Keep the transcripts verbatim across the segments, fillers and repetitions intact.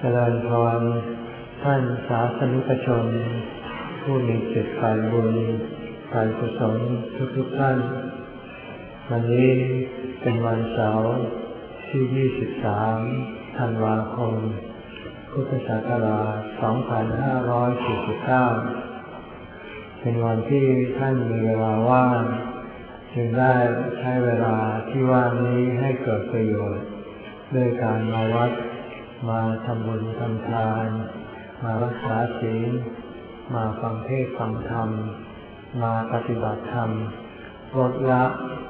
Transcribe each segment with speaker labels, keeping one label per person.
Speaker 1: เจริญพรท่านสาธนิกชนผู้มีจิตฝ่ายบุญฝ่ายกุศลทุกๆท่านวันนี้เป็นวันเสาร์ที่ยี่สิบสามธันวาคมพุทธศักราชสองพันห้าร้อยสี่สิบเก้าเป็นวันที่ท่านมีเวลาว่างจึงได้ใช้เวลาที่ว่างนี้ให้เกิดประโยชน์ด้วยการมาวัดมาทำบุญทำทานมารักษาศีลมาฟังเทศน์ฟังธรรมมาปฏิบัติธรรมลดละ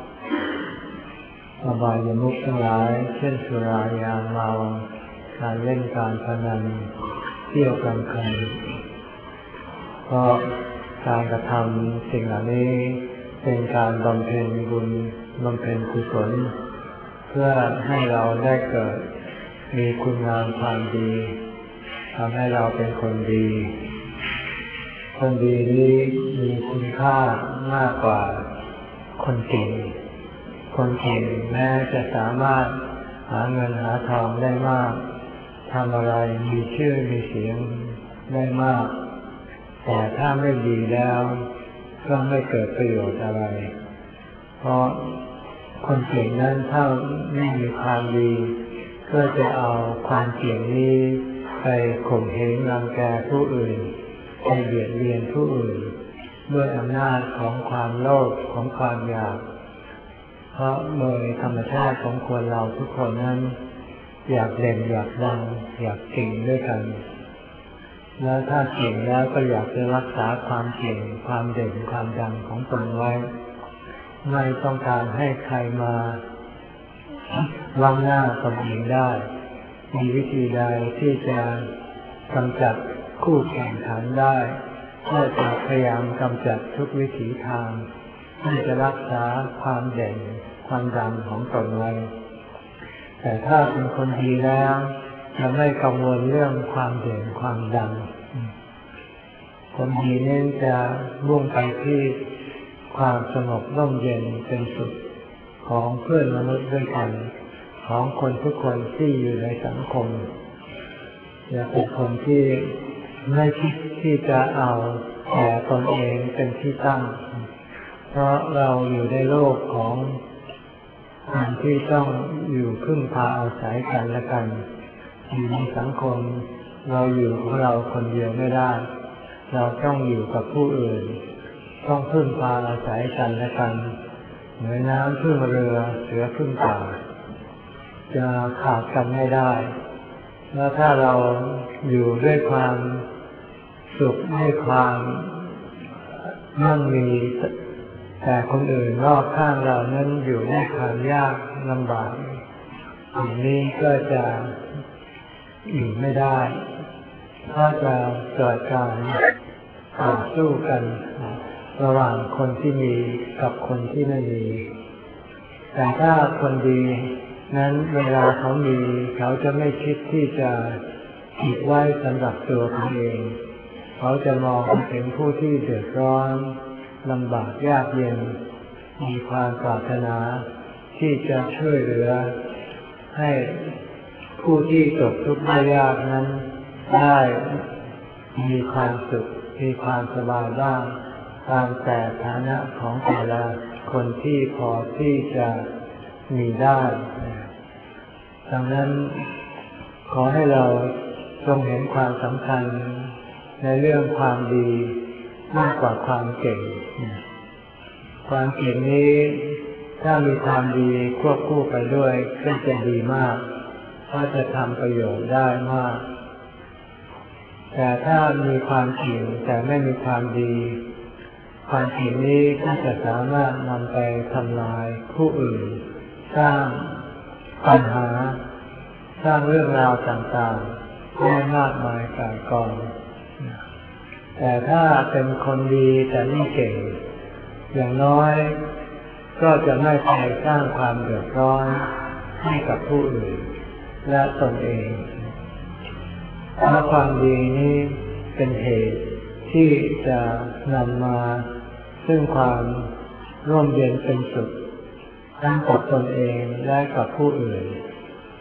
Speaker 1: อบายมุขทั้งหลายเช่นสุรายาเมาการเล่นการพนันเที่ยวกลางคืนเพราะการกระทำสิ่งเหล่านี้เป็นการบำเพ็ญบุญบำเพ็ญกุศลเพื่อให้เราได้เกิดมีคุณงามความดีทำให้เราเป็นคนดีคนดีนี้มีคุณค่ามากกว่าคนเก่งคนเก่งแม้จะสามารถหาเงินหาทองได้มากทำอะไรมีชื่อมีเสียงได้มากแต่ถ้าไม่ดีแล้วก็ไม่เกิดประโยชน์อะไรเพราะคนเก่งนั้นถ้าไม่มีความดีก็จะเอาความเก่งนี้ไปข่มเหงรังแกผู้อื่นไปเบียดเบียนผู้อื่นด้วยอำนาจของความโลภของความอยากเพราะโดยธรรมชาติของคนเราทุกคนนั้นอยากเด่นอยากดังอยากเก่งด้วยกันแล้วถ้าเก่งแล้วก็อยากจะรักษาความเก่งความเด่นความดังของตนไว้ไม่ต้องการให้ใครมาล้ำหน้าตนเองได้มีวิธีใดที่จะกำจัดคู่แข่งขันได้ก็จะพยายามกำจัดทุกวิถีทางที่จะรักษาความเด่นความดังของตนไว้แต่ถ้าเป็นคนดีแล้วจะไม่กังวลเรื่องความเด่นความดังคนดีเน้นจะมุ่งไปที่ความสงบร่มเย็นเป็นสุขของเพื่อนมนุษย์ด้วยกันของคนทุกคนที่อยู่ในสังคมจะเป็นคนที่ไม่คิดที่จะเอาแต่ตนเองเป็นที่ตั้งเพราะเราอยู่ในโลกของคนที่ต้องอยู่พึ่งพาอาศัยกันและกันอยู่ในสังคมเราอยู่ของเราคนเดียวไม่ได้เราต้องอยู่กับผู้อื่นต้องพึ่งพาอาศัยกันและกันเหมือนน้ำพึ่งเรือเสือพึ่งป่าจะขาดกันไม่ได้แล้วถ้าเราอยู่ด้วยความสุขด้วยความมั่งมีแต่คนอื่นรอบข้างเรานั้นอยู่ด้วยความยากลำบากอย่างนี้ก็จะอยู่ไม่ได้ถ้าจะเกิดการต่อสู้กันระหว่างคนที่มีกับคนที่ไม่มีแต่ถ้าคนดีนั้นเวลาเขามีเขาจะไม่คิดที่จะเก็บไว้สำหรับตัวเขาเองเขาจะมองเห็นผู้ที่เดือดร้อนลำบากยากเย็นมีความปรารถนาที่จะช่วยเหลือให้ผู้ที่ตกทุกข์ได้ยากนั้นได้มีความสุขมีความสบายบ้างตามแต่ฐานะของแต่ละคนที่พอที่จะมีได้ดังนั้นขอให้เราจงเห็นความสำคัญในเรื่องความดีมากกว่าความเก่งความเก่งนี้ถ้ามีความดีควบคู่ไปด้วยก็จะดีมากเพราะจะทำประโยชน์ได้มากแต่ถ้ามีความเก่งแต่ไม่มีความดีความเก่งนี้ก็จะสามารถนำไปทำลายผู้อื่นสร้างปัญหาสร้างเรื่องราวต่างๆได้มากมายกายกองแต่ถ้าเป็นคนดีแต่ไม่เก่งอย่างน้อยก็จะไม่ไปสร้างความเดือดร้อนให้กับผู้อื่นและตนเองเพราะความดีนี้เป็นเหตุที่จะนำมาซึ่งความร่มเย็นเป็นสุขทั้งกับตนเองและกับผู้อื่นค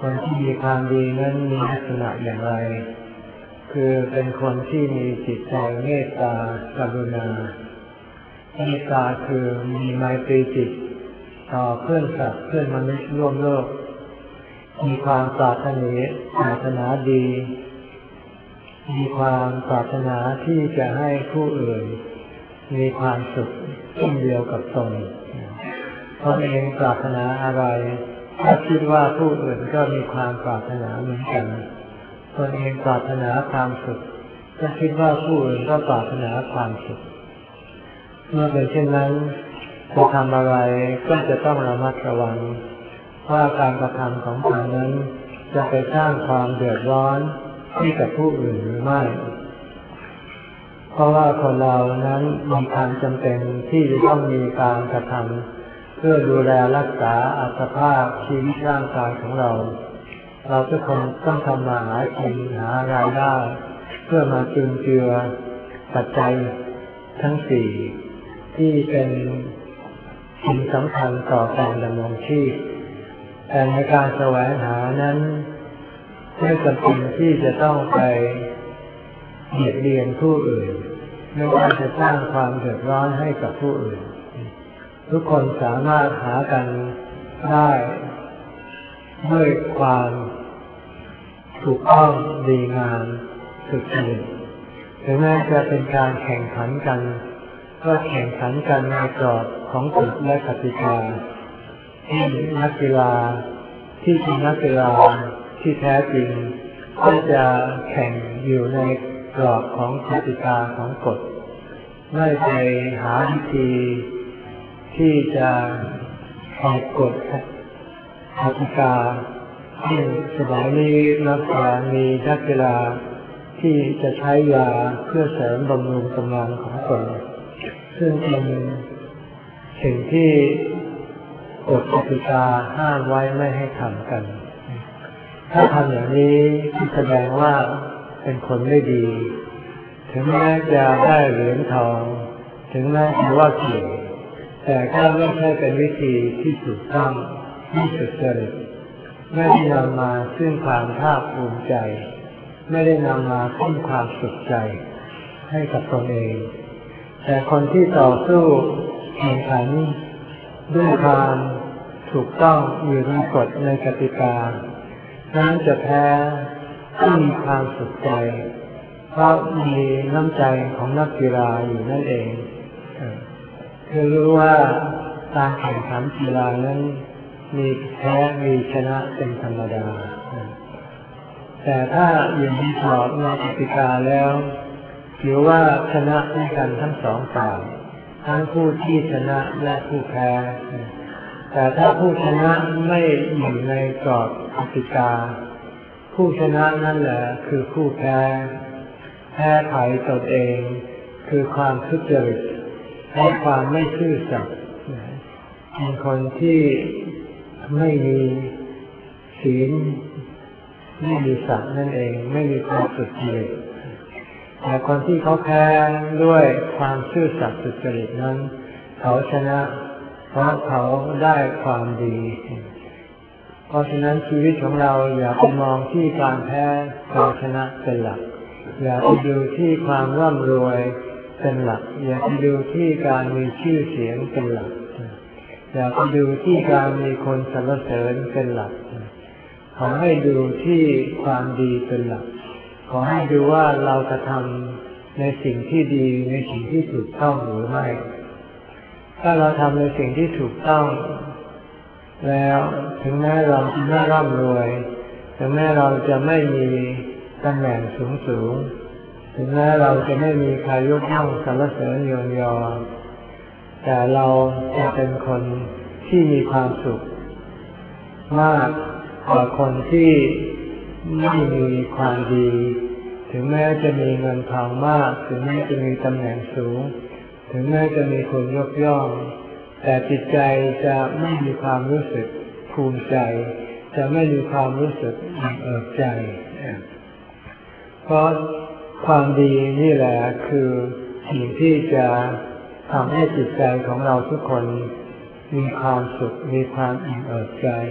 Speaker 1: คนที่มีความดีนั้นมีลักษณะอย่างไรคือเป็นคนที่มีจิตใจเมตตากรุณาเมตตาคือมีไมตรีจิตต่อเพื่อนสัตว์เพื่อนมนุษย์ร่วมโลกมีความปรารถนาปรารถนาดีมีความปรารถนาที่จะให้ผู้อื่นมีความสุขเช่นเดียวกับตนตนเองปรารถนาอะไรถ้าคิดว่าผู้อื่นก็มีความปรารถนาเหมือนกันตนเองปรารถนาความสุขก็คิดว่าผู้อื่นก็ปรารถนาความสุขเมื่อเป็นเช่นนั้นจะทำอะไรก็จะต้องระมัดระวังว่าการกระทำของตนนั้นจะไปสร้างความเดือดร้อนให้กับผู้อื่นหรือไม่เพราะว่าคนเรานั้นมีความจำเป็นที่จะต้องมีการกระทำเพื่อดูแลรักษาอัตภาพชีวิตร่างกายของเราเราทุกคนต้องทำมาหากินหารายได้เพื่อมาจุนเจือปัจจัยทั้งสี่ที่เป็นสิ่งสำคัญต่อการดำรงชีพแต่ในการแสวงหานั้นไม่จำเป็นที่จะต้องไปเบียดเบียนผู้อื่นไม่ว่าจะสร้างความเดือดร้อนให้กับผู้อื่นทุกคนสามารถหากันได้ด้วยความถูกต้องดีงามสุจริตถึงแม้จะเป็นการแข่งขันกันก็แข่งขันกันในกรอบของกฎและกติกาที่นักกีฬาที่เป็นนักกีฬาที่แท้จริงก็จะแข่งอยู่ในกรอบของกติกาของกฎไม่ไปหาวิธีที่จะออกกฎกติกาที่สมัยนี้นักกีฬามีนักกีฬาที่จะใช้ยาเพื่อเสริมบำรุงกำลังของตนซึ่งเป็นสิ่งที่กฎกติกาห้ามไว้ไม่ให้ทำกันถ้าทำอย่างนี้แสดงว่าเป็นคนไม่ดีถึงแม้จะได้เหรียญทองถึงแม้จะว่าเก่งแต่ก็ไม่ใช่เป็นวิธีที่ถูกต้องที่สุจริตไม่ได้นำมาซึ่งความภาคภูมิใจไม่ได้นำมาซึ่งความสุขใจให้กับตนเองแต่คนที่ต่อสู้แข่งขันด้วยความถูกต้องอยู่ในกฎในกติกานั้นจะแพ้ที่มีความสุขใจเพราะมีน้ำใจของนักกีฬาอยู่นั่นเองคือรู้ว่าการแข่งขันกีฬานั้นมีแพ้มีชนะเป็นธรรมดาแต่ถ้าอยู่ในกรอบในกติกาแล้วถือว่าชนะด้วยกันทั้งสองฝ่ายทั้งผู้ที่ชนะและผู้แพ้แต่ถ้าผู้ชนะไม่อยู่ในกรอบกติกาผู้ชนะนั่นแหละคือผู้แพ้แพ้ไถ่ตนเองคือความทุจริตและความไม่ซื่อสัตย์เป็นคนที่ไม่มีศีลไม่มีสัตย์นั่นเองไม่มีความสุจริตแต่คนที่เขาแพ้ด้วยความซื่อสัตย์สุจริตนั้นเขาชนะเพราะเขาได้ความดีเพราะฉะนั้นชีวิตของเราอย่าไปมองที่การแพ้การชนะเป็นหลักอย่าไปดูที่ความร่ำรวยเป็นหลักอย่าไปดูที่การมีชื่อเสียงเป็นหลักอย่าไปดูที่การมีคนสรรเสริญเป็นหลักขอให้ดูที่ความดีเป็นหลักขอให้ดูว่าเรากระทำในสิ่งที่ดีในสิ่งที่ถูกต้องหรือไม่ถ้าเราทำในสิ่งที่ถูกต้องแล้วถึงแม้เราจะไม่ร่ำรวยถึงแม้เราจะไม่มีตำแหน่งสูงสูงถึงแม้เราจะไม่มีใครยกย่องสรรเสริญยนยอแต่เราจะเป็นคนที่มีความสุขมากกว่าคนที่ไม่มีความดีถึงแม้จะมีเงินทองมากถึงแม้จะมีตำแหน่งสูงถึงแม้จะมีคนยกย่องแต่จิตใจจะไม่มีความรู้สึกภูมิใจจะไม่มีความรู้สึกอิ่มเอิบใจเพราะความดีนี่แหละคือสิ่งที่จะทำให้จิตใจของเราทุกคนมีความสุขมีความอิ่มเอิบใจ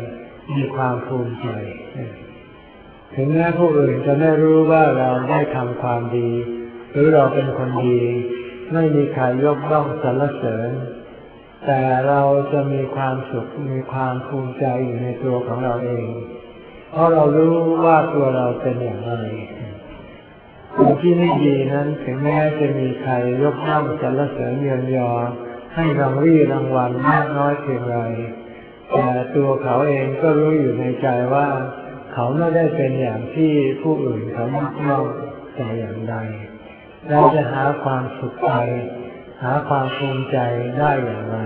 Speaker 1: มีความภูมิใจถึงแม้ผู้อื่นจะไม่รู้ว่าเราได้ทำความดีหรือเราเป็นคนดีไม่มีใครยกย่องสรรเสริญแต่เราจะมีความสุขมีความภูมิใจอยู่ในตัวของเราเองเพราะเรารู้ว่าตัวเราเป็นอย่างไรคนที่ไม่ดีนั้นถึงแม้จะมีใครยกย่องสรรเสริญเยินยอให้รางวี่รางวัลมากน้อยเพียงไรแต่ตัวเขาเองก็รู้อยู่ในใจว่าเขาไม่ได้เป็นอย่างที่ผู้อื่นเขายกย่องแต่อย่างใดเราจะหาความสุขใจหาความภูมิใจได้อย่างไร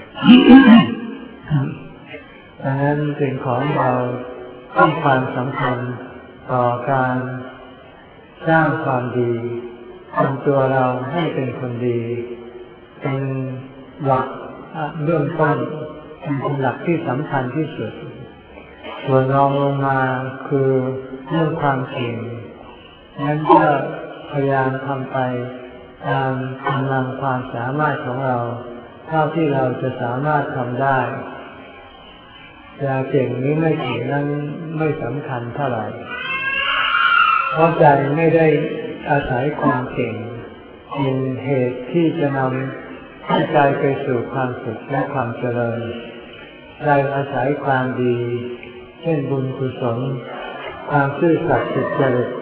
Speaker 1: ดังนั้นสิ่งของเราให้ความสำคัญต่อการสร้างความดีทำตัวเราให้เป็นคนดีเป็นหลักเบื้องต้นเป็นหลักที่สำคัญที่สุดส่วนรองลงมาคือเรื่องความเก่งนั้นก็พยายามทำไปตามกำลังความสามารถของเราเท่าที่เราจะสามารถทำได้จะเก่งหรือไม่เก่งนั้นไม่สำคัญเท่าไหร่เพราะใจไม่ได้อาศัยความเก่งเป็นเหตุที่จะนำให้ใจไปสู่ความสุขและความเจริญใจอาศัยความดีเช่นบุญกุศลความซื่อสัตย์สุจริต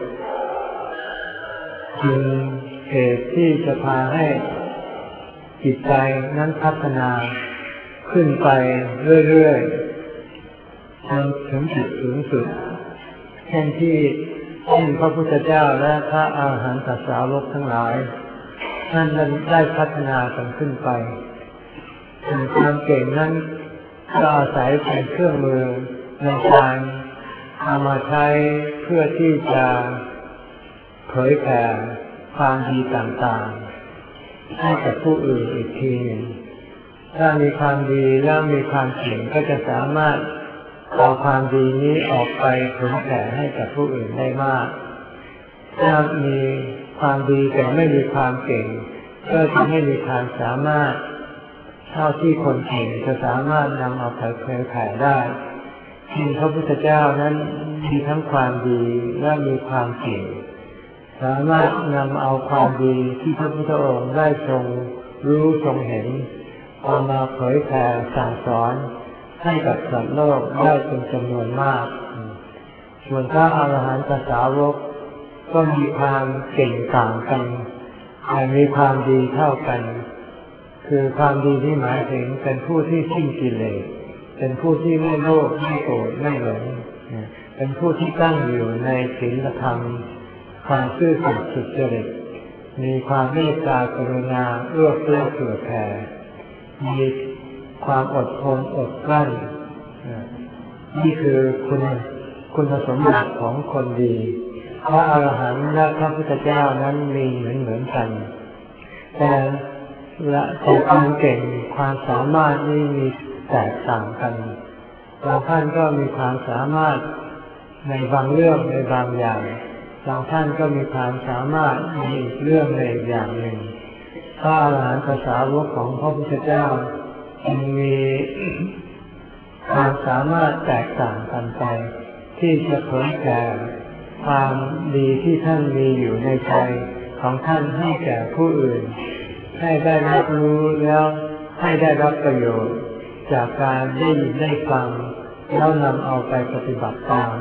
Speaker 1: เป็นเหตุที่จะพาให้จิตใจนั้นพัฒนาขึ้นไปเรื่อยๆจนถึงจุดสูงสุดเช่นที่เช่นพระพุทธเจ้าและพระอาหารหันตสาวกทั้งหลายท่านได้พัฒนากันขึ้นไปความเก่งนั้นก็อาศัยเป็นเครื่องมือในการเอามาใช้เพื่อที่จะเผยแผ่ความดีต่างๆให้กับผู้อื่นอีกทีหนึ่งถ้ามีความดีแล้วมีความเก่งก็จะสามารถเอาความดีนี้ออกไปเผยแผ่ให้กับผู้อื่นได้มากถ้ามีความดีแต่ไม่มีความเก่งก็จะไม่มีความสามารถเท่าที่คนเก่งจะสามารถนำเอาไปเผยแผ่ได้ที่พระพุทธเจ้านั้นมีทั้งความดีและมีความเก่งสามารถนำเอาความดีที่พระพุทธองค์ได้ทรงรู้ทรงเห็นเอามาเผยแผ่สั่งสอนให้กับสัตว์โลกได้เป็นจำนวนมากส่วนพระอรหันตสาวกก็มีความเก่งต่างกันแต่มีความดีเท่ากันคือความดีที่หมายถึงเป็นผู้ที่สิ้นกิเลสเป็นผู้ที่ไม่โลภไม่โกรธไม่หลงเป็นผู้ที่ตั้งอยู่ในศีลธรรมความซื่อสัตย์สุจริตมีความเมตตากรุณาเอื้อเฟื้อเผื่อแผ่มีความอดทนอดกลั้นนี่คือคุณคุณสมบัติของคนดีพระอรหันต์และพระพุทธเจ้านั้นมีเหมือนเหมือนกันแต่ละแต่ความเก่งความสามารถนี่มีแตกต่างกันบางท่านก็มีความสามารถในบางเรื่องในบางอย่างบางท่านก็มีความสามารถในอีกเรื่องในอีกอย่างหนึ่งพระอรหันตสาวกของพระพุทธเจ้ามีความสามารถแตกต่างกันไปที่จะเผยแผ่ความดีที่ท่านมีอยู่ในใจของท่านให้แก่ผู้อื่นให้ได้รับรู้แล้วให้ได้รับประโยชน์จากการได้ยินได้ฟังแล้วนำเอาไปปฏิบัติตาม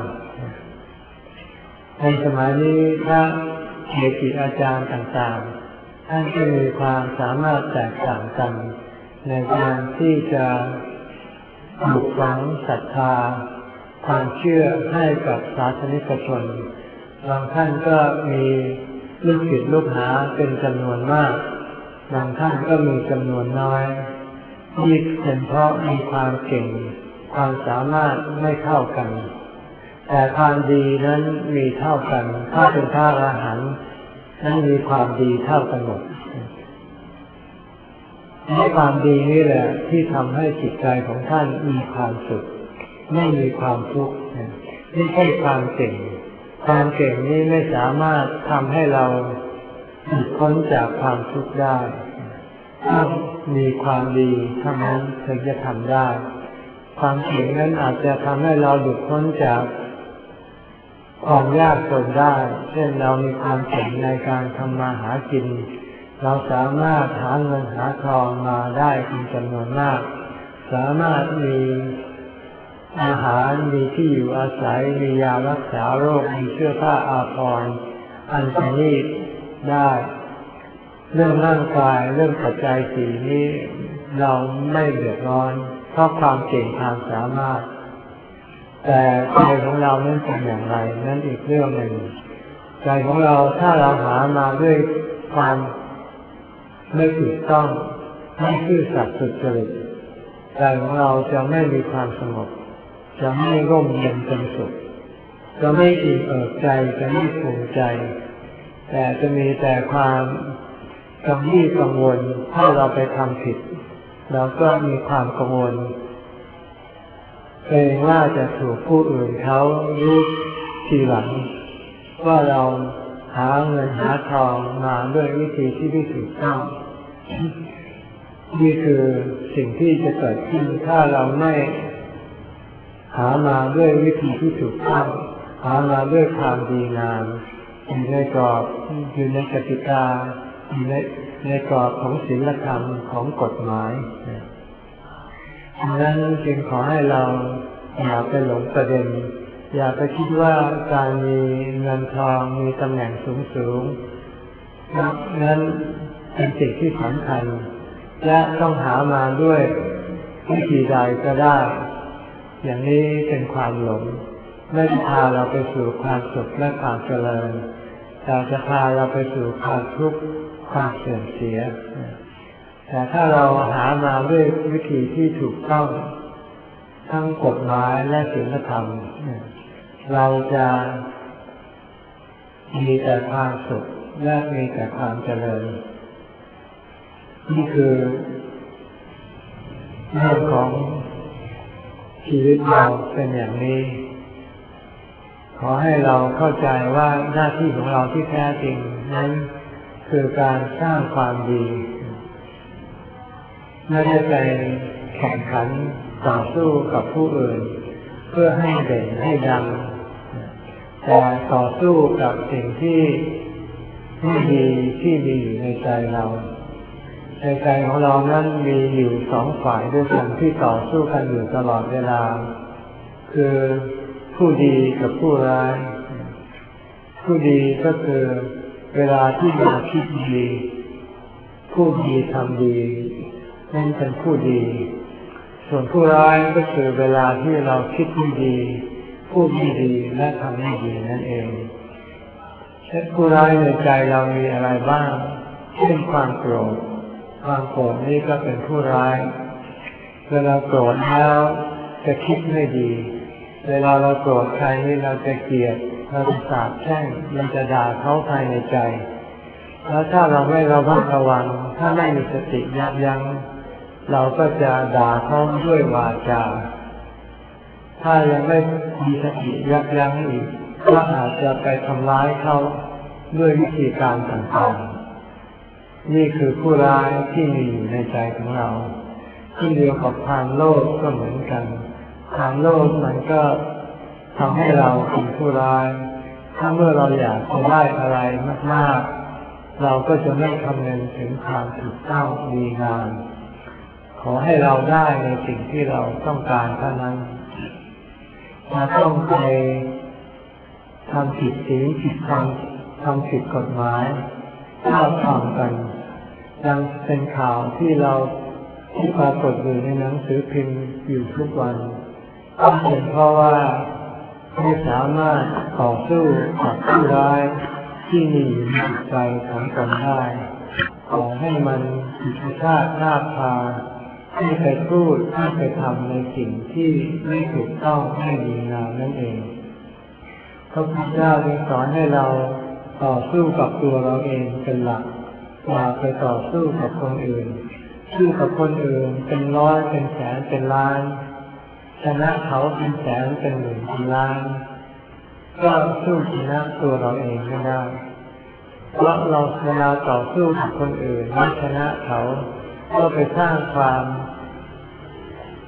Speaker 1: ในสมัยนี้พระเกจิอาจารย์ต่างๆท่านก็มีความสามารถแตกต่างกันในการที่จะปลูกฝังศรัทธาความเชื่อให้กับศาสนิกชนบางท่านก็มีลูกศิษย์ลูกหาเป็นจำนวนมากบางท่านก็มีจำนวนน้อยนี่เป็นเพราะมีความเก่งความสามารถไม่เท่ากันแต่ความดีนั้นมีเท่ากันถ้าเป็นพระอรหันต์นั้นมีความดีเท่ากันหมดนี่ความดีนี่แหละที่ทำให้จิตใจของท่านมีความสุขไม่มีความทุกข์นี่ใช่ความเก่งความเก่งนี้ไม่สามารถทำให้เราหลุดพ้นจากความทุกข์ได้ต้องมีความดีเท่านั้นถึงจะทำได้ความเก่งนั้นอาจจะทำให้เราหลุดพ้นจากความยากจนได้เช่นเรามีความเก่งในการทำมาหากินเราสามารถหาเงินหาทองมาได้เป็นจำนวนมากสามารถมีอาหารมีที่อยู่อาศัยมียารักษาโรคมีเสื้อผ้าอาภรณ์อันประณีตได้เรื่องร่างกายเรื่องปัจจัยสี่นี้เราไม่เดือดร้อนเพราะความเก่งความสามารถแต่ใจของเรานั้นเป็นอย่างไรนั่นอีกเรื่องหนึ่งใจของเราถ้าเราหามาด้วยความไม่ถูกต้องไม่ซื่อสัตย์สุจริตใจของเราจะไม่มีความสงบจะไม่ร่มเย็นเป็นสุขจะไม่อิ่มเอิบใจจะไม่ภูมิใจแต่จะมีแต่ความกังวลกังวลถ้าเราไปทำผิดเราก็มีความกังวลเกรงว่าจะถูกผู้อื่นเขารู้ทีหลังว่าเราหาเงินหาทองมาด้วยวิธีที่ไม่ถูกต้องนี่คือสิ่งที่จะเกิดขึ้นถ้าเราไม่หามาด้วยวิธีที่ถูกต้องหามาด้วยความดีงามอยู่ในกรอบอยู่ในกติกาอยู่ในในกรอบของศีลธรรมของกฎหมายดังนั้นจึงขอให้เราอย่าไปหลงประเด็นอย่าไปคิดว่าการมีเงินทองมีตำแหน่งสูงๆนั้นเป็นสิ่งที่สำคัญและต้องหามาด้วยวิธีใดก็ได้อย่างนี้เป็นความหลงไม่พาเราไปสู่ความสุขและความเจริญแต่จะพาเราไปสู่ความทุกข์ความเสื่อมเสียแต่ถ้าเราหามาด้วยวิธีที่ถูกต้องทั้งกฎหมายและศีลธรรมเราจะมีแต่ความสุขและมีแต่ความเจริญนี่คือเรื่องของชีวิตเราเป็นอย่างนี้ขอให้เราเข้าใจว่าหน้าที่ของเราที่แท้จริงนั้นคือการสร้างความดีไม่ได้ไปแข่งขันต่อสู้กับผู้อื่นเพื่อให้เด่นให้ดังแต่ต่อสู้กับสิ่งที่ไม่ดีที่มีอยู่ในใจเราในใจของเรานั้นมีอยู่สองฝ่ายด้วยกันที่ต่อสู้กันอยู่ตลอดเวลาคือผู้ดีกับผู้ร้ายผู้ดีก็คือเวลาที่เราคิดดีผู้ดีทำดีนั่นเป็นผู้ดีส่วนผู้ร้ายก็คือเวลาที่เราคิดไม่ดีพูดไม่ดีและทำไม่ดีนั่นเองเช่นผู้ร้ายในใจเรามีอะไรบ้างเช่นความโกรธความโกรธนี่ก็เป็นผู้ร้ายเวลาโกรธแล้วจะคิดไม่ดีเวลาเราโกรธใครนี่เราจะเกลียดเราจะสาปแช่งเราจะด่าเขาภายในใจแล้วถ้าเราไม่ระมัดระวังถ้าไม่มีสติยับยั้งเราก็จะด่าเขาด้วยวาจาถ้ายังไม่มีสติยับยั้งอีกก็อาจจะไปทำร้ายเขาด้วยวิธีการต่างๆนี่คือผู้ร้ายที่มีอยู่ในใจของเราที่เดียวกับความโลภก็เหมือนกันความโลภมันก็ทำให้เราเป็นผู้ร้ายถ้าเมื่อเราอยากจะได้อะไรมากๆเราก็จะไม่คำนึงถึงความถูกต้องดีงามขอให้เราได้ในสิ่งที่เราต้องการเท่านั้นถ้าต้องไปทำผิดศีลผิดธรรมทำผิดกฎหมายถ้าทำกันยังเป็นข่าวที่เราที่ปรากฏอยู่ในหนังสือพิมพ์อยู่ทุกวันก็เป็นเพราะว่าไม่สามารถต่อสู้กับผู้ร้ายที่มีอยู่ในจิตใจของตนได้ขอให้มันผิดชาติหน้าพาให้ไปพูดให้ไปทำในสิ่งที่ไม่ถูกต้องไม่ดีงามนั่นเองพระพุทธเจ้าจึงสอนให้เราต่อสู้กับตัวเราเองเป็นหลักอย่าไปต่อสู้กับคนอื่นสู้กับคนอื่นเป็นร้อยเป็นแสนเป็นล้านชนะเขาเป็นแสนเป็นหมื่นเป็นล้านก็สู้ชนะตัวเราเองไม่ได้เพราะเราเวลาต่อสู้กับคนอื่นไม่ชนะเขาก็ไปสร้างความ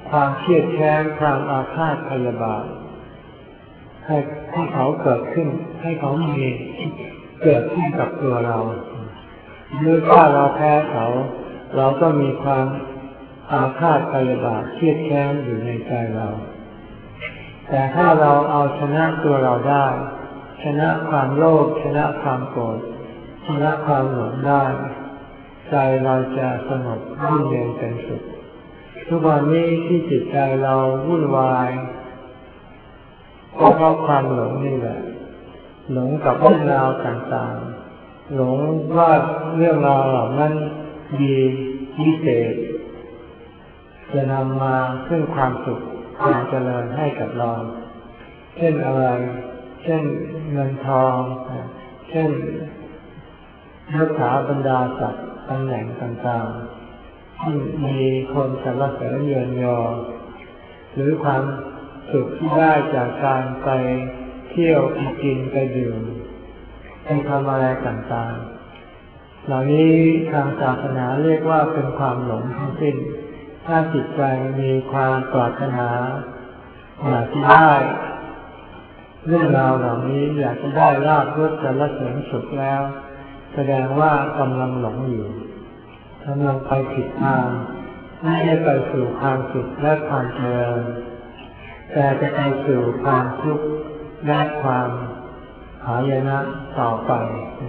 Speaker 1: ความเครียดแค้นความอาฆาตพยาบาทให้ให้เขาเกิดขึ้นให้เขามีเกิดขึ้นกับตัวเราเมื่อถ้าเราแพ้เขาเราก็มีความอาฆาตพยาบาทเครียดแค้นอยู่ในใจเราแต่ถ้าเราเอาชนะตัวเราได้ชนะความโลภชนะความโกรธชนะความหลงได้ใจเราจะสงบร่มเย็นเป็นสุขทุกวันนี้ที่จิตใจเราวุ่นวายก็เพราะความหลงนี่แหละหลงกับเรื่องราวต่างๆหลงว่าเรื่องราวเหล่านั้นดีพิเศษจะนำมาซึ่งความสุขความเจริญให้กับเราเช่นอะไรเช่นเงินทองเช่นยศถาบรรดาศักดิ์ตำแหน่งต่างๆที่มีคนสรรเสริญเยินยอหรือความสุขที่ได้จากการไปเที่ยวไปกินไปดื่มไปทำอะไรต่างๆเหล่านี้ทางศาสนาเรียกว่าเป็นความหลงทั้งสิ้นถ้าจิตใจมีความปรารถนาอยากจะได้เรื่องราวเหล่านี้อยากจะได้ลาภยศสรรเสริญสุขแล้วแสดงว่ากำลังหลงอยู่กำลังไปผิดทางไม่ได้ไปสู่ความสุขและความเจริญแต่จะไปสู่ความทุกข์และความหายนะต่อไป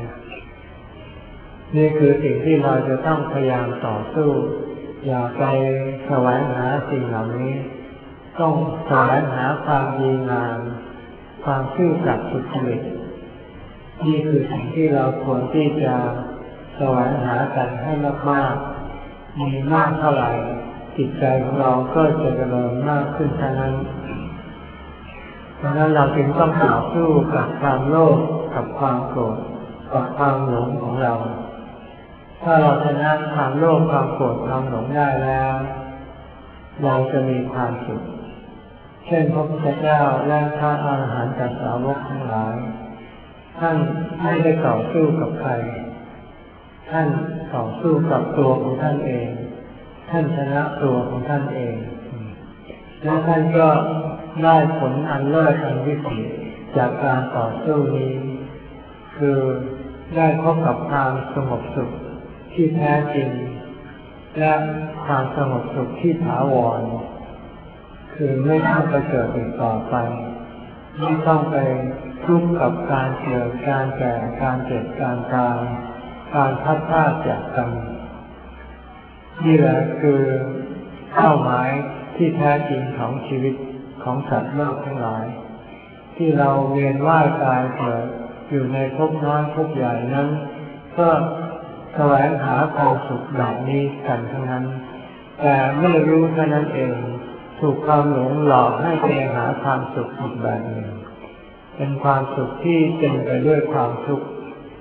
Speaker 1: นี่คือสิ่งที่เราจะต้องพยายามต่อสู้อย่าไปแสวงหาสิ่งเหล่านี้ต้องแสวงหาความดีงามความซื่อสัตย์สุจริตนี่คือสิ่งที่เราควรที่จะแสวงหากันให้มากๆมีมากเท่าไหร่จิตใจของเราก็จะเจริญมากขึ้นเท่านั้นเพราะนั้นเราจึงต้องต่อสู้กับความโลภกับความโกรธกับความหลงของเราถ้าเราชนะความโลภความโกรธความหลงได้แล้วเราจะมีความสุขเช่นพระพุทธเจ้าและพระอรหันตสาวกทั้งหลายท่านไม่ได้ต่อสู้กับใครท่านต่อสู้กับตัวของท่านเองท่านชนะตัวของท่านเองและท่านก็ได้ผลอันเลิศอันวิเศษจากการต่อสู้นี้คือได้พบกับความสงบสุขที่แท้จริงและความสงบสุขที่ถาวรคือไม่ต้องไปเกิดอีกต่อไปไม่ต้องไปทุกข์กับการเกิดการแก่การเจ็บการตายการพัดพลาดจากกันนี่แหละคือเป้าหมายที่แท้จริงของชีวิตของสัตว์โลกทั้งหลายที่เราเวียนว่ายตายเกิดอยู่ในภพน้อยภพใหญ่นั้นก็แสวงหาความสุขแบบนี้กันทั้งนั้นแต่ไม่รู้เท่านั้นเองถูกความหลงหลอกให้ไปหาความสุขอีกแบบหนึ่งเป็นความสุขที่เต็มไปด้วยความทุกข์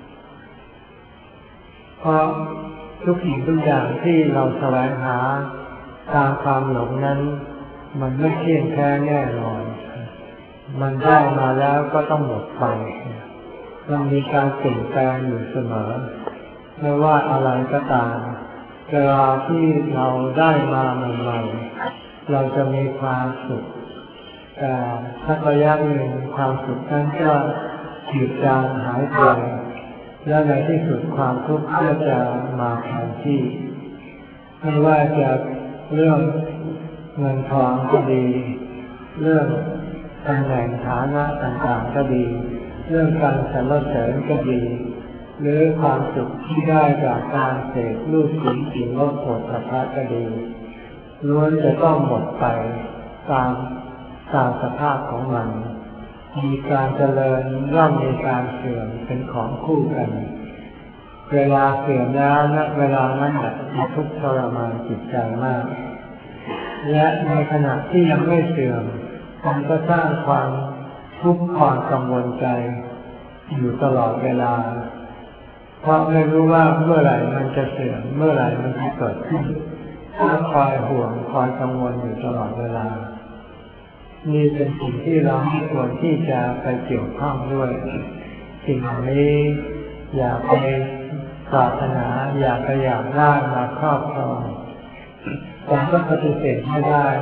Speaker 1: เพราะทุกสิ่งทุกอย่างที่เราแสวงหาตามความหลงนั้นมันไม่เที่ยงแท้แน่นอนมันได้มาแล้วก็ต้องหมดไปมันมีการเปลี่ยนแปลงอยู่เสมอไม่ว่าอะไรก็ตามเวลาที่เราได้มาใหม่ๆเราจะมีความสุขแต่สักระยะหนึ่งความสุขนั้นก็จืดจางหายไปและในที่สุดความทุกข์ก็จะมาแทนที่ไม่ว่าจะเรื่องเงินทองก็ดีเรื่องตำแหน่งฐานะต่างๆก็ดีเรื่องการสรรเสริญก็ดีหรือความสุขที่ได้จากการเสพรูปเสียงกลิ่นรสโผฏฐัพพะก็ดีล้วนจะต้องหมดไปตามตามสภาพของมันมีการเจริญย่อมมีการเสื่อมเป็นของคู่กันเวลาเสื่อมแล้วณเวลานั้นแหละจะทุกข์ทรมานจิตใจมากและในขณะที่ยังไม่เสื่อมมันก็สร้างความทุกข์ความกังวลใจอยู่ตลอดเวลาเพราะไม่รู้ว่าเมื่อไหร่มันจะเสื่อมเมื่อไหร่มันจะเกิดขึ้นต้องคอยห่วงคอยกังวลอยู่ตลอดเวลานี่เป็นสิ่งที่เราไม่ควรที่จะไปเกี่ยวข้องด้วยสิ่งนี้อย่าไปปรารถนาอย่าไปอยากได้มาครอบครองผมก็ปฏิเสธไม่ได้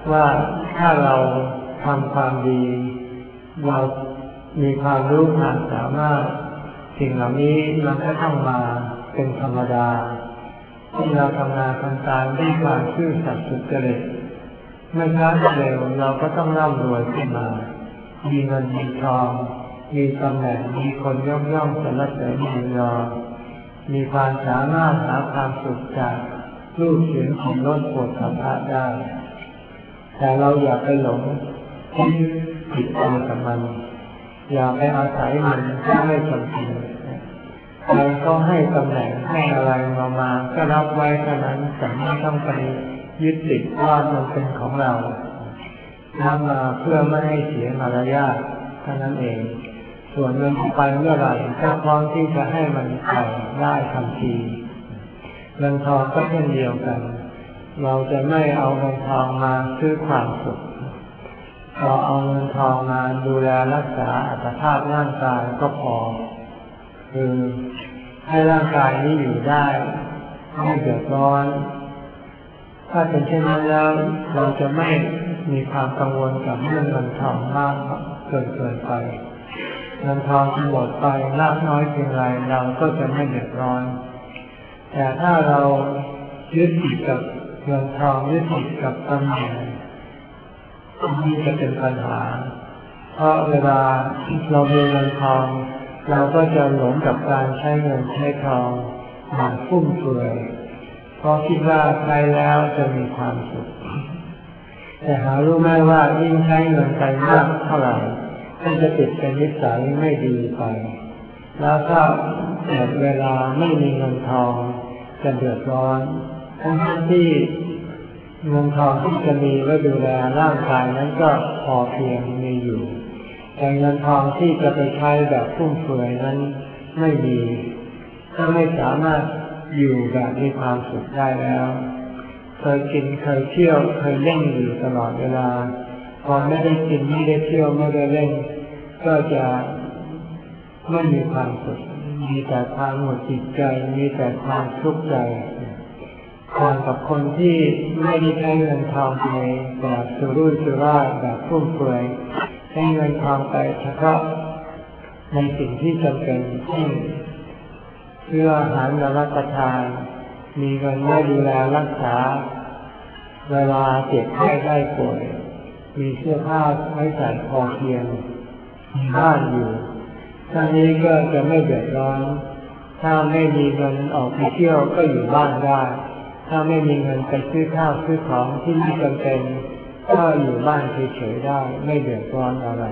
Speaker 1: ว่าถ้าเราทำความดีเรามีความรู้ความสามารถสิ่งเหล่านี้มันก็ต้องมาเป็นธรรมดาที่เราทำงานทำการด้วยความซื่อสัตย์สุจริตไม่ช้าก็เร็วเราก็ต้องร่ำรวยขึ้นมามีเงินมีทองมีตำแหน่งมีคนย่อมย่อมสรรเสริญยินยอมีความสามารถหาความสุขจากรูปเสียงกลิ่นรสโผฏฐัพพะได้แต่เราอย่าไปหลงที่ผิดไปกับมันอย่าไปอาศัยมันที่ไม่จำเป็นใครก็ให้ตำแหน่งให้อะไรมามาก็รับไว้เท่านั้นแต่ไม่ต้องไปยึดติดว่ามันเป็นของเราทำมาเพื่อไม่ให้เสียมารยาทเท่านั้นเองส่วนเงินไปเมื่อไหร่ก็พร้อมที่จะให้มันไปได้ทันทีเงินทองก็เช่นเดียวกันเราจะไม่เอาเงินทองมาซื้อความสุขเราเอาเงินทองมาดูแลรักษาอัตภาพร่างกายก็พอคือให้ร่างกายนี้อยู่ได้ไม่เดือดร้อนถ้าเป็นเช่นนั้นแล้วเราจะไม่มีความกังวลกับเรื่องเงินทองมากเกินเกินไปเงินทองที่หมดไปมากน้อยเพียงไรเราก็จะไม่เดือดร้อนแต่ถ้าเรายึดติดกับเงินทองยึดติดกับตำแหน่งนี่จะเป็นปัญหาเพราะเวลาเรามีเงินทองเราก็จะหลงกับการใช้เงินใช้ทองอย่างฟุ่มเฟือยเพราะคิดว่าใช้แล้วจะมีความสุขแต่หารู้ไหมว่ายิ่งใช้เงินไปมากเท่าไหร่ก็จะติดเป็นนิสัยไม่ดีไปแล้วถ้าเกิดเวลาไม่มีเงินทองจะเดือดร้อนทั้งที่เงินทองที่จะมีไว้ดูแลร่างกายนั้นก็พอเพียงมีอยู่แต่เงินทองที่จะไปใช้แบบฟุ่มเฟือยนั้นไม่มีก็ไม่สามารถอยู่แบบมีความสุขได้แล้วเคยกินเคยเที่ยวเคยเล่นอยู่ตลอดเวลาพอไม่ได้กินไม่ได้เที่ยวไม่ได้เล่นก็จะไม่มีความสุขมีแต่ความหงุดหงิดใจมีแต่ความทุกข์ใจต่างกับคนที่ไม่ได้ใช้เงินทองไปแบบสุรุ่ยสุร่ายแบบฟุ่มเฟือยใช้เงินทองไปเฉพาะในสิ่งที่จำเป็นเช่นเพื่ออาหารรับประทานมีเงินไว้ดูแลรักษาเวลาเจ็บไข้ได้ป่วยมีเสื้อผ้าไว้ใส่พอเพียงมีบ้านอยู่ท่านี้ก็จะไม่เดือดร้อนถ้าไม่มีเงินออกไปเที่ยวก็อยู่บ้านได้ถ้าไม่มีเงินไปซื้อข้าวซื้อของที่ไม่จำเป็นก็อยู่บ้านเฉยๆได้ไม่เดือดร้อนอะไร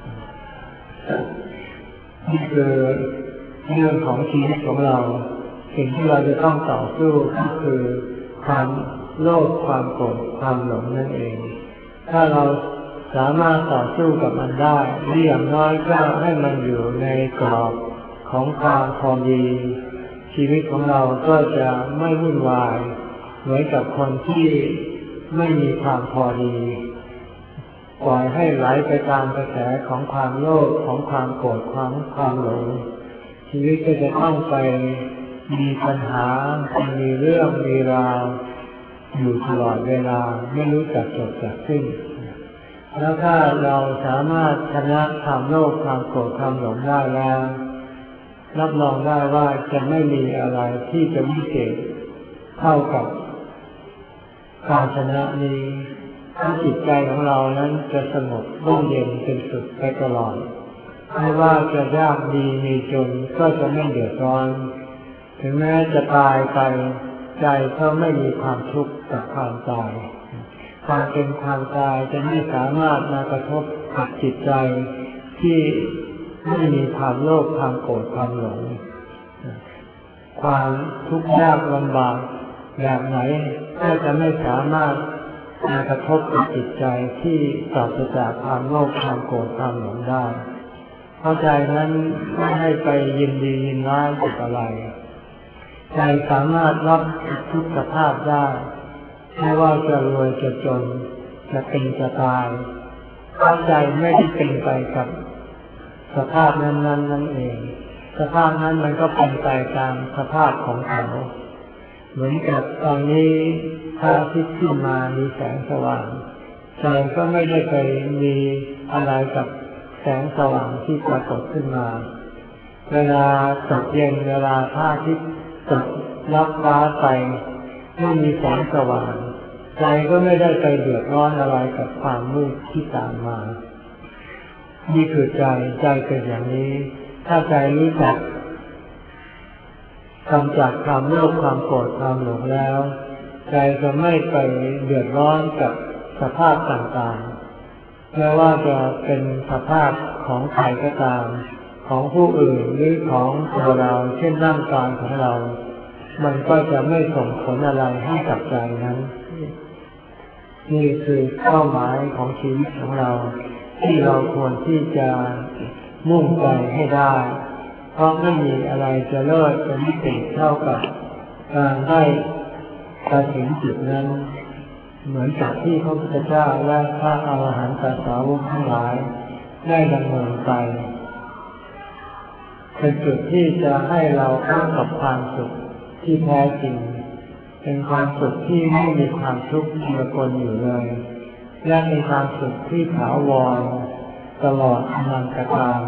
Speaker 1: นี่คือเรื่องของชีวิตของเราสิ่งที่เราจะต้องต่อสู้ก็คือความโลภความโกรธความหลงนั่นเองถ้าเราสามารถต่อสู้กับมันได้หรืออย่างน้อยก็ให้มันอยู่ในกรอบของความพอดีชีวิตของเราก็จะไม่วุ่นวายเหมือนกับคนที่ไม่มีความพอดีปล่อยให้ไหลไปตามกระแสของความโลภของความโกรธความความหลงชีวิตก็จะต้องไปมีปัญหามีเรื่องมีราวอยู่ตลอดเวลาไม่รู้จักจบจักสิ้นแล้วถ้าเราสามารถชนะความโลภความโกรธความหลงได้แล้วรับรองได้ว่าจะไม่มีอะไรที่จะวิเศษเท่ากับการชนะนี้ถ้าจิตใจของเรานั้นจะสงบร่มเย็นเป็นสุขไปตลอดไม่ว่าจะยากดีมีจนก็จะไม่เดือดร้อนถึงแม้จะตายไปใจก็ไม่มีความทุกข์กับความตายความเป็นความตายจะไม่สามารถมากระทบกับจิตใจที่ไม่มีความโลภความโกรธความหลงความทุกข์ยากลำบากแบบไหนก็จะไม่สามารถมากระทบกับจิตใจที่ปราศจากความโลภความโกรธความหลงได้เพราะใจนั้นไม่ให้ไปยินดียินร้ายกับอะไรใจสามารถรับทุกสภาพได้ไม่ว่าจะรวยจะจนจะเป็นจะตายเพราะใจไม่ได้เป็นไปกับสภาพนั้นๆ น, นั่นเองสภาพนั้นมันก็เป็นไปตามสภาพของเขาเหมือนกับตอนนี้พระอาทิตย์ขึ้นมามีแสงสว่างใจก็ไม่ได้ไปมีอะไรกับแสงสว่างที่ปรากฏขึ้นมาเวลาตกเย็นเวลาพระอาทิตย์ตกลับฟ้าไปไม่มีแสงสว่างใจก็ไม่ได้ไปเดือดร้อนอะไรกับความมืดที่ตามมานี่คือใจใจเป็นอย่างนี้ถ้าใจรู้จักกำจัดความโลภความโกรธความหลงแล้วใจจะไม่ไปเดือดร้อนกับสภาพต่างๆไม่ว่าจะเป็นสภาพของใครก็ตามของผู้อื่นหรือของตัวเราเช่นร่างกายของเรามันก็จะไม่ส่งผลอะไรให้กับใจนั้นนี่คือเป้าหมายของชีวิตของเราที่เราควรที่จะมุ่งใจให้ได้เพราะไม่มีอะไรจะเลิศจะวิเศษเท่ากับการได้ไปถึงจุดนั้นเหมือนกับที่พระพุทธเจ้าและพระอรหันตสาวกทั้งหลายได้ดำเนินไปเป็นจุดที่จะให้เราพบกับความสุขที่แท้จริงเป็นความสุขที่ไม่มีความทุกข์เจือปนอยู่เลยและเป็นความสุขที่ถาวรตลอดอนันตกาล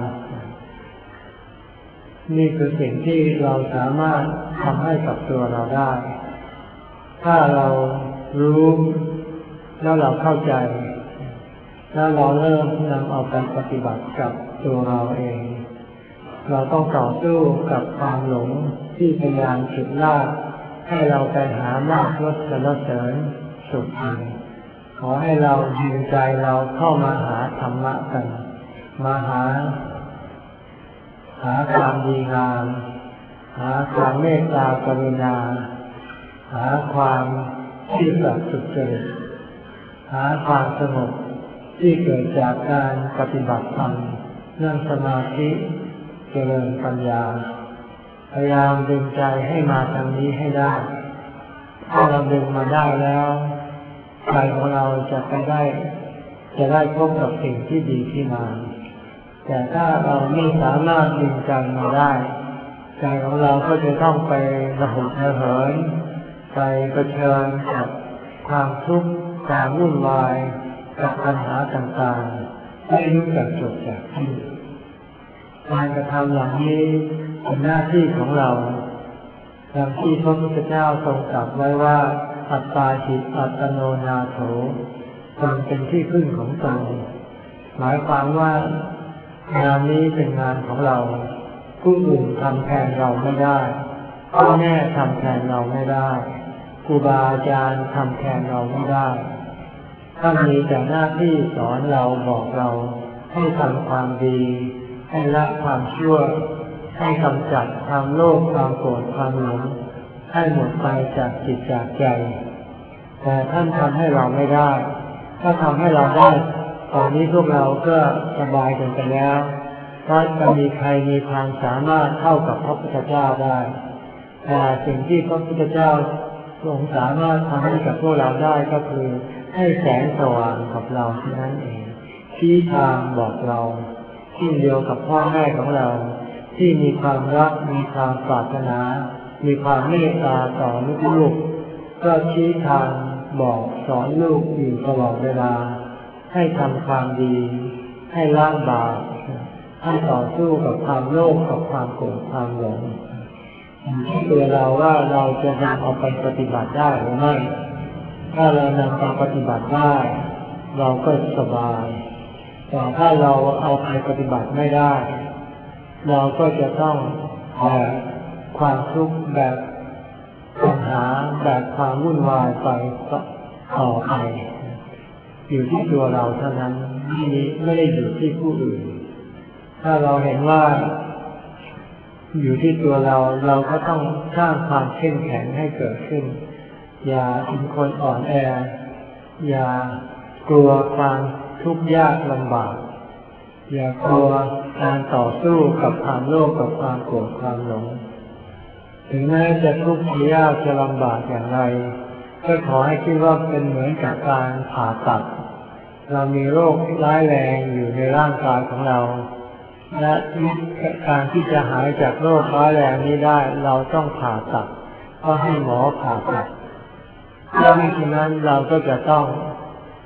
Speaker 1: นี่คือสิ่งที่เราสามารถทำให้กับตัวเราได้ถ้าเรารู้แล้วเราเข้าใจแล้วเราเริ่มนำเอาไปปฏิบัติกับตัวเราเองเราต้องต่อสู้กับความหลงที่พยายามฉุดลากให้เราไปหาลาภยศสรรเสริญสุขขอให้เราดึงใจเราเข้ามาหาธรรมะกันมาหาหาความดีงามหาความเมตตากรุณาหาความที่สัตย์สุจริตหาความสงบที่เกิดจากการปฏิบัติธรรมนั่งสมาธิเจริญปัญญาพยายามดึงใจให้มาทางนี้ให้ได้ถ้าเราดึงมาได้แล้วใจของเราจะไปได้จะได้พบกับสิ่งที่ดีที่งามแต่ถ้าเราไม่สามารถดึงใจมาได้ใจของเราก็จะต้องไประหกระเหินไปเผชิญกับความทุกข์ความวุ่นวายกับปัญหาต่างๆไม่รู้จักจบจากที่การกระทำอย่างนี้เป็นหน้าที่ของเราดังที่พระพุทธเจ้าทรงตรัสไว้ว่าอัตตาหิอัตโนนาโถตนเป็นที่พึ่งของตนหมายความว่างานนี้เป็นงานของเราผู้อื่นทำแทนเราไม่ได้พ่อแม่ทำแทนเราไม่ได้ครูบาอาจารย์ทำแทนเราไม่ได้ท่านมีแต่หน้าที่สอนเราบอกเราให้ทำความดีให้ละความชั่วให้กำจัดความโลภความโกรธความหลงให้หมดไปจากจิตจากใจแต่ท่านทำให้เราไม่ได้ถ้าทำให้เราได้ตอนนี้พวกเราก็สบายกันไปแล้วเพราะจะมีใครมีความสามารถเท่ากับพระพุทธเจ้าได้แต่สิ่งที่พระพุทธเจ้าทรงสามารถทำให้กับพวกเราได้ก็คือให้แสงสว่างกับเราเท่านั้นเองชี้ทางบอกเราที่เดียวกับพ่อแม่ของเราที่มีความรักมีความปรารถนามีความเมตตาต่อลูกๆก็ชี้ทางบอกสอนลูกอยู่ตลอดเวลาให้ทำความดีให้ละบาปให้ต่อสู้กับความโลภกับความโกรธความหลงที่ตัวเราว่าเราจะนำเอาไปปฏิบัติได้หรือไม่ถ้าเรานำไปปฏิบัติได้เราก็สบายแต่ถ้าเราเอาไปปฏิบัติไม่ได้เราก็จะต้องแบกความทุกข์แบบปัญหาแบบความวุ่นวายไปต่อไปอยู่ที่ตัวเราเท่านั้นนี่ไม่ได้อยู่ที่ผู้อื่นถ้าเราเห็นว่าอยู่ที่ตัวเราเราก็ต้องสร้างความเข้มแข็งให้เกิดขึ้นอย่าเป็นคนอ่อนแออย่ากลัวความทุกข์ยากลำบากอย่ากลัวการต่อสู้กับความโลภกับความโกรธความหลงถึงแม้จะทุกข์ยากจะลำบากอย่างไรก็ขอให้คิดว่าเป็นเหมือนกับการผ่าตัดเรามีโรคร้ายแรงอยู่ในร่างกายของเราและการที่จะหายจากโรคร้ายแรงนี้ได้เราต้องผ่าตัดก็ให้หมอผ่าตัดถ้าไม่เช่นนั้นเราก็จะต้อง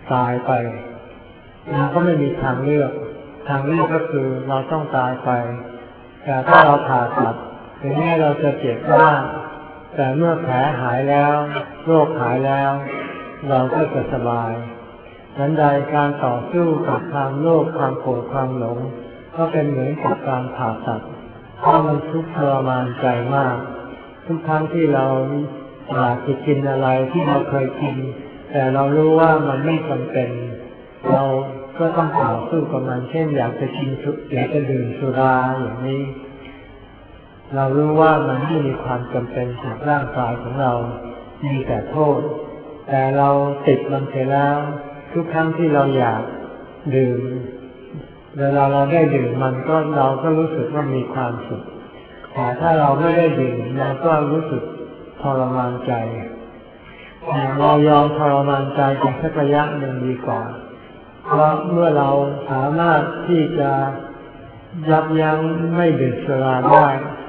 Speaker 1: ตายไปเราก็ไม่มีทางเลือกทางเลือกก็คือเราต้องตายไปแต่ถ้าเราผ่าตัดถึงแม้เราจะเจ็บมากแต่เมื่อแผลหายแล้วโรคหายแล้วเราก็จะสบายนั้นใดการต่อสู้กับความโลภความโกรธความหลงก็เป็นเหมือนกับการผ่าตัดเพราะมันทุกข์ทรมานใจมากทุกครั้งที่เราอยากจะกินอะไรที่เราเคยกินแต่เรารู้ว่ามันไม่จำเป็นเราก็ต้องต่อสู้กับมันเช่นอยากจะกินสุอยากจะดื่มสุราอย่างนี้เรารู้ว่ามันไม่มีความจำเป็นกับร่างกายของเรามีแต่โทษแต่เราติดมันเสียแล้วทุกครั้งที่เราอยากดื่มเวลาเราได้ดื่มมันก็เราก็รู้สึกว่ามีความสุขแต่ถ้าเราไม่ได้ดื่มเราก็รู้สึกทรมานใจเรายอมทรมานใจเป็นสักระยะหนึ่งดีกว่าเพราะเมื่อเราสามารถที่จะยับยั้งไม่ดื่มสุราได้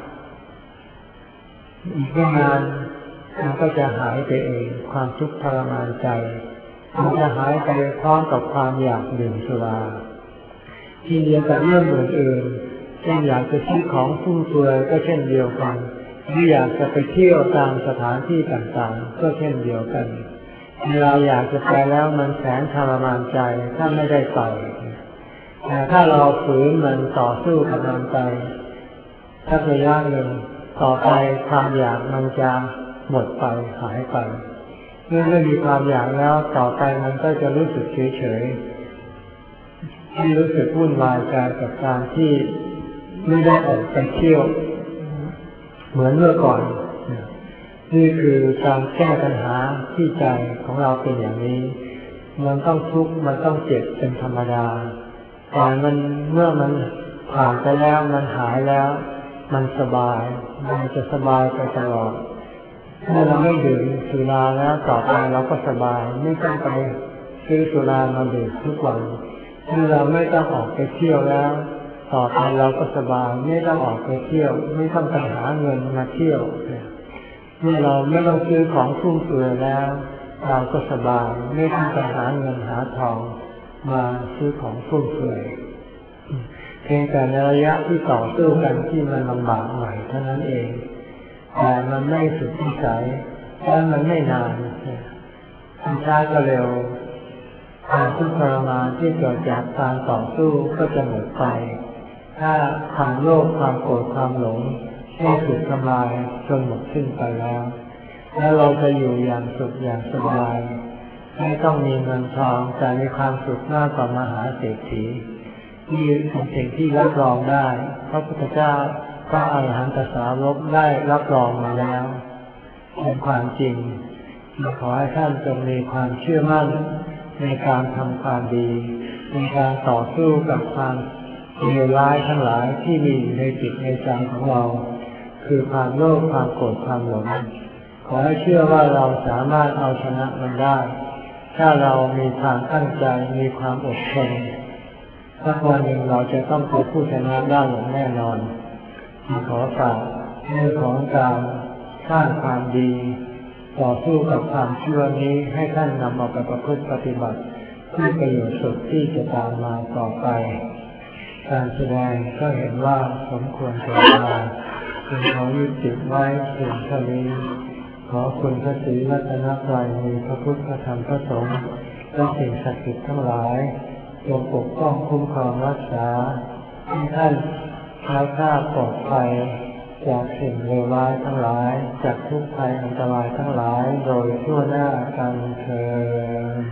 Speaker 1: อีกไม่นานมันก็จะหายไปเองความทุกข์ทรมานใจมันจะหายไปพร้อมกับความอยากดื่มสุราที่เดียวกับเรื่องอื่นๆเช่นอยากจะซื้อของฟุ่มเฟือยก็เช่นเดียวกันหรืออยากจะไปเที่ยวตามสถานที่ต่างๆก็เช่นเดียวกันเวลาอยากจะไปแล้วมันแสนทรมานใจถ้าไม่ได้ไปแต่ถ้าเราฝืนมันต่อสู้กับมันไปสักระยะหนึ่งต่อไปความอยากมันจะหมดไปหายไปเมื่อไม่มีความอยากแล้วต่อไปมันก็จะรู้สึกเฉยๆที่รู้สึกวุ่นวายใจกับการที่ไม่ได้ออกไปเที่ยวเหมือนเมื่อก่อนนี่คือการแก้ปัญหาที่ใจของเราเป็นอย่างนี้มันต้องทุกข์มันต้องเจ็บเป็นธรรมดาแต่มันเมื่อมันผ่านไปแล้วมันหายแล้วมันสบายมันจะสบายไปตลอดเมื่อเราไม่ดื่มสุราแล้วต่อไปเราก็สบายไม่ต้องไปซื้อสุรามาดื่มทุกวันเมื่อเราไม่ต้องออกไปเที่ยวแล้วต่อไปเราก็สบายไม่ต้องออกไปเที่ยวไม่ต้องไปหาเงินมาเที่ยวเมื่อเราไม่ต้องซื้อของฟุ่มเฟือยแล้วเราก็สบายไม่ต้องไปหาเงินหาทองมาซื้อของฟุ่มเฟือยเพียงแต่ในระยะที่ต่อสู้กันที่มันลำบากหน่อยเท่านั้นเองแต่มันไม่สุดวิสัยและมันไม่นานมันช้าก็เร็วความทุกข์ทรมานที่เกิดจากการต่อสู้ก็จะหมดไปถ้าความโลภความโกรธความหลงได้ถูกทำลายจนหมดสิ้นไปแล้วแล้วเราจะอยู่อย่างสุขอย่างสบายไม่ต้องมีเงินทองแต่มีความสุขมากกว่ามหาเศรษฐีที่เป็นสิ่งที่รับรองได้พระพุทธเจ้าพระอรหันตสาวกได้รับรองมาแล้วเป็นความจริงขอให้ท่านจงมีความเชื่อมั่นในการทำความดีในการต่อสู้กับความเลวร้ายทั้งหลายที่มีในจิตในใจของเราคือความโลภความโกรธความหลงขอให้เชื่อว่าเราสามารถเอาชนะมันได้ถ้าเรามีความตั้งใจมีความอดทนสักวันหนึ่งเราจะต้องเป็นผู้ชนะได้อย่างแน่นอนขอฝากเรื่องของการสร้างความดีต่อสู้กับความชั่วนี้ให้ท่านนำเอาไปประพฤติปฏิบัติเพื่อประโยชน์สุขที่จะตามมาต่อไปการแสดงก็เห็นว่าสมควรแก่เวลาจึงขอยุติไว้เพียงเท่านี้ขอคุณพระศรีรัตนตรัยมีพระพุทธพระธรรมพระสงฆ์และสิ่งศักดิ์สิทธิ์ทั้งหลายจงปกป้องคุ้มครองรักษาให้ท่านแคล้วคลาดปลอดภัยจากสิ่งเลวร้ายทั้งหลายจากทุกข์ภัยอันตรายทั้งหลายโดยทั่วหน้ากันเถิด